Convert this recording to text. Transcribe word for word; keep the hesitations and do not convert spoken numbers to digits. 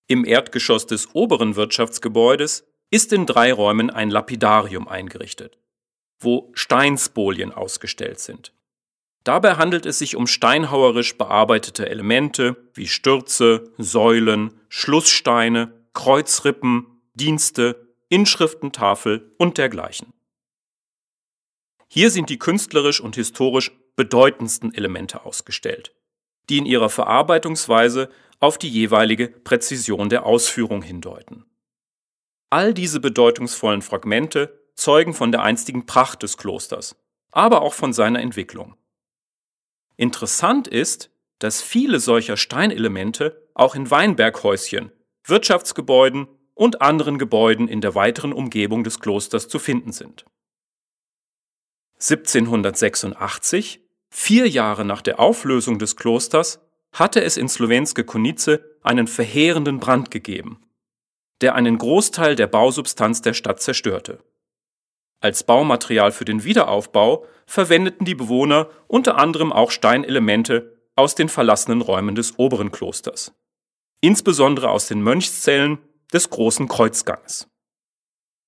Im Erdgeschoss des oberen Wirtschaftsgebäudes ist in drei Räumen ein Lapidarium eingerichtet, wo Steinspolien ausgestellt sind. Dabei handelt es sich um steinhauerisch bearbeitete Elemente wie Stürze, Säulen, Schlusssteine, Kreuzrippen, Dienste, Inschriftentafel und dergleichen. Hier sind die künstlerisch und historisch bedeutendsten Elemente ausgestellt, die in ihrer Verarbeitungsweise auf die jeweilige Präzision der Ausführung hindeuten. All diese bedeutungsvollen Fragmente zeugen von der einstigen Pracht des Klosters, aber auch von seiner Entwicklung. Interessant ist, dass viele solcher Steinelemente auch in Weinberghäuschen, Wirtschaftsgebäuden und anderen Gebäuden in der weiteren Umgebung des Klosters zu finden sind. siebzehnhundertsechsundachtzig, vier Jahre nach der Auflösung des Klosters, hatte es in Slovenské Konjice einen verheerenden Brand gegeben, der einen Großteil der Bausubstanz der Stadt zerstörte. Als Baumaterial für den Wiederaufbau verwendeten die Bewohner unter anderem auch Steinelemente aus den verlassenen Räumen des oberen Klosters, insbesondere aus den Mönchszellen des Großen Kreuzganges.